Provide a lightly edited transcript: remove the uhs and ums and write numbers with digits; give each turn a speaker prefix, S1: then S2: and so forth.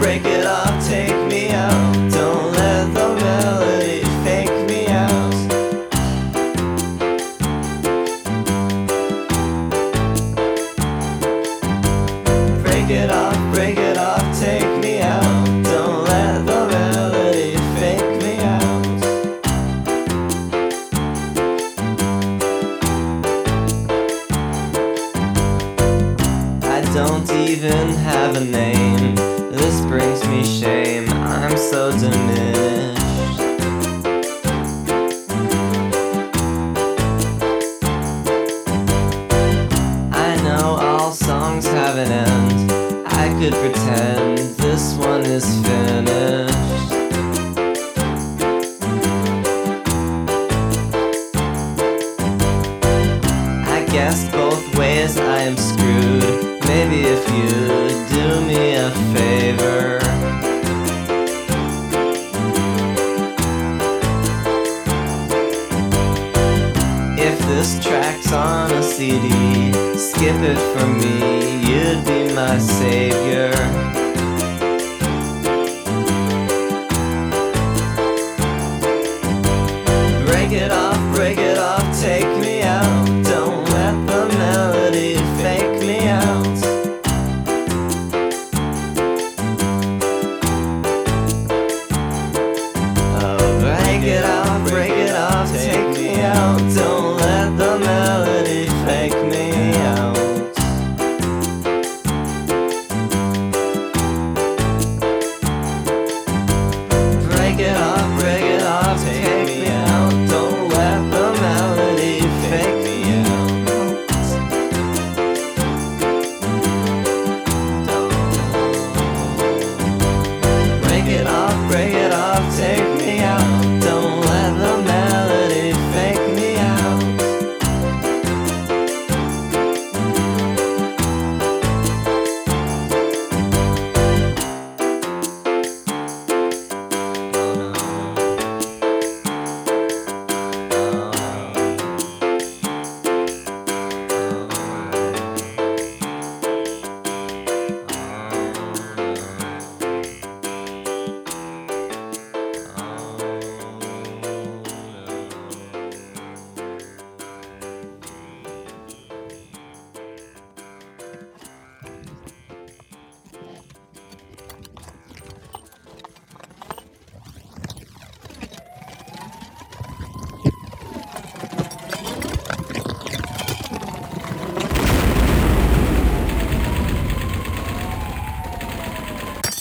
S1: break it off, take me out. Don't let the melody fake me out. Break it off, take me out. Don't let the melody fake me out. I don't even have a name. This brings me shame. I'm so diminished. I know all songs have an end. I could pretend this one is finished. I guess both ways I am screwed. Maybe if you do me a favor, if this track's on a CD, skip it for me, you'd be my savior.